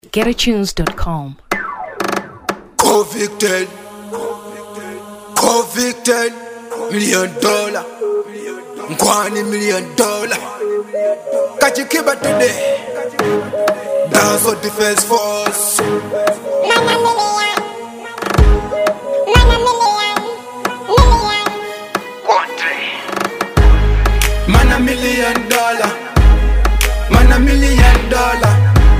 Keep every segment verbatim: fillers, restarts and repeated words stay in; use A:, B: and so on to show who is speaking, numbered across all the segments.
A: get a tunes dot com.
B: Convicted, convicted, million dollar, Kwani million dollar. Kachikiba today, dance of defense force. Man a million dollar, man a million dollar,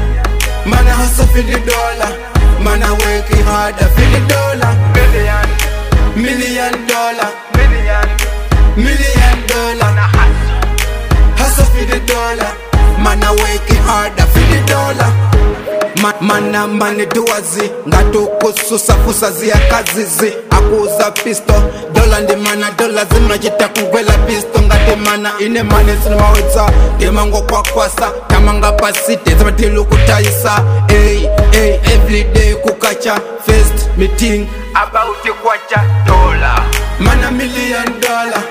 B: man a hustle for the dollar, man a working harder for the dollar. Million, million dollar, million, million dollar, man a hustle, hustle for the dollar, man a working harder for the dollar. Man, man a mani duwazi, ngato kususa fusazi ya kazizi, akuza pisto, dola ndi mana dola zima jita kugwela pisto, ngate mana ine mani sinema wetsa, demango kwa kwasa, tamanga pasite, zima tilu kutaisa, hey, hey, everyday kukacha, first meeting, about the kwacha dollar. Man a million dollar,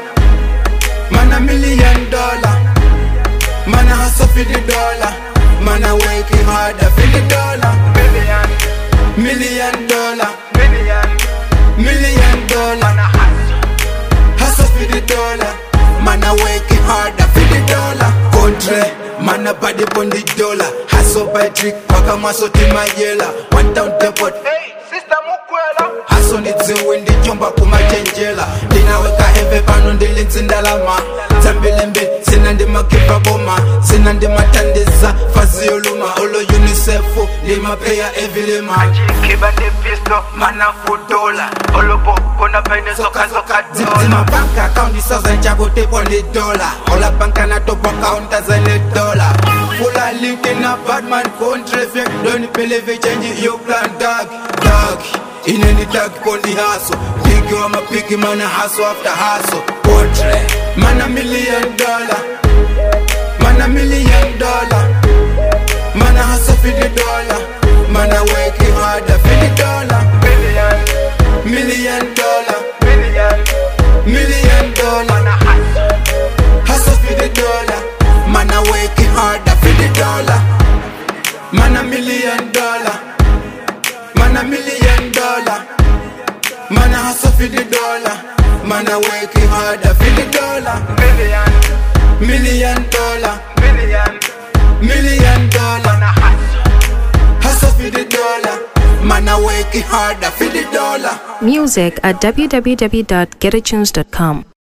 B: man a million dollar, man a hustle for the dollar. Man a working harder for the dollar. Million, million dollar, million, million dollar. Man a hustle, hustle for the dollar. Man a working harder for the dollar. Country, man a body on the dollar. Hustle by trick, waka maso tima yela. One town depot. Hey, sister Mukwela. Hustle ni ziwe ndi chomba kumachenjela. Dina weka heve pano ndi linzi ndalama. Zambilembe, sina ndi makipa boma. Sina ndi matandiza, fazi yoluma. Olo UNICEF, ndi mapeya evilema. Achikiba ndi pisto, mana food dollar. Olo bo, kona pende soka soka dollar. Zima bank account, di sosa nchago tepo ndi dollar. Ola banka na top account, azale dollar. Fula link in a bad man country. Fake don't believe it, change your plan, dog, dog. In any dog on the hustle. Big you, I'm a picky man, a hustle after hustle. Country, man a million dollar, man a million dollar, man a hustle for the dollar, man a working harder for the dollar. Million, million dollar, million, million dollar, man a hustle, hustle for the dollar, man a working harder for the dollar. Man a million dollar, man a million dollar, man a hustle for the dollar. Man a working harder for the dollar. Million, million dollar, million, million dollar. Man a hustle, hustle for the dollar. Man a working harder for the dollar.
A: Music at w w w dot get a tunes dot com.